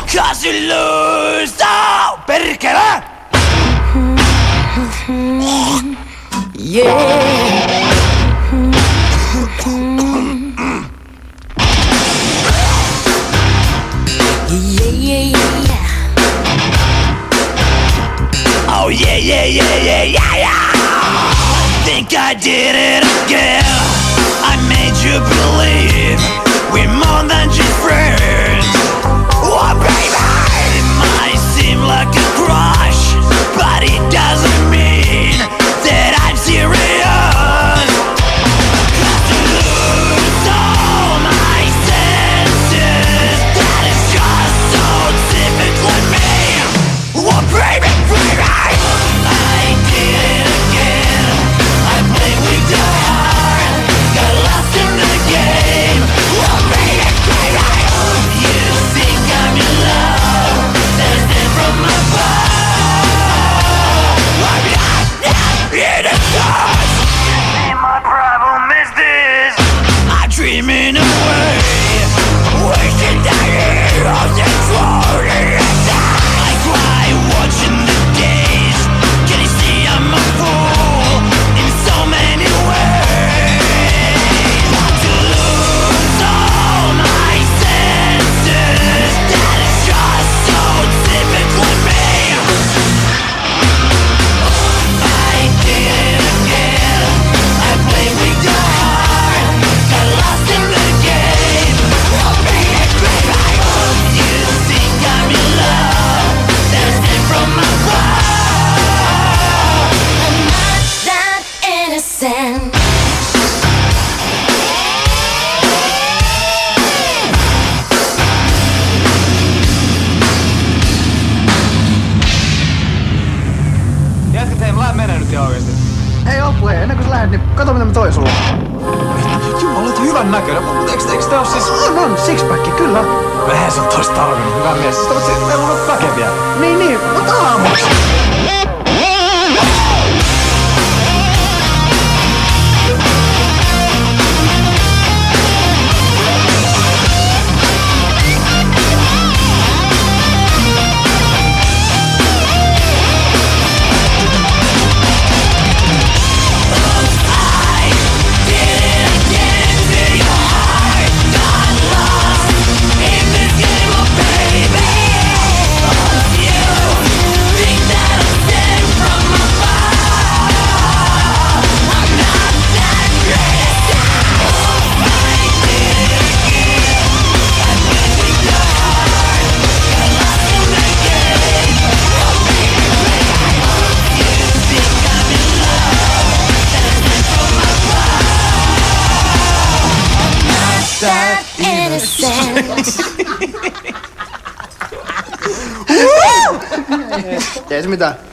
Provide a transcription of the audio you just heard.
'Cause you lose, oh, perkele! Yeah. Oh yeah, yeah, yeah, yeah, yeah, yeah. Think I did it again. I made you believe we're more than just friends. Oh baby, it might seem like a crush, but it doesn't mean that I'm serious. 'Cause you lose all my senses. That is just so typically me. Oh baby, baby, I did it again. I played with your heart, got lost in the game. Oh baby, baby, you think I'm in love? There's it from above. I'm not in a touch. And my problem is this: I'm dreaming away, wishing that it wasn't floating. I cry watching the days. Can you see I'm a fool in so many ways? To lose all my senses, that is just so typically me. I did it again. I played with your heart, got lost in the game. Oh baby, baby, you think I'm in love? There's it from above. I'm not that innocent. Jätkät, hei, mä menen nyt ihan oikeesti. Hei Ople, ennen kuin sä lähdet, niin kato mitä mä toin sulle. Jumala, olet hyvän näköinen. Mutta eikö tää oo siis... On, sixpacki, kyllä. Vähän sun tois tarvinnut, hyvä mies. Sitä voit siis, meillä on väkeviä. Niin, mutta aamuksi. That innocent. Ei se mitään.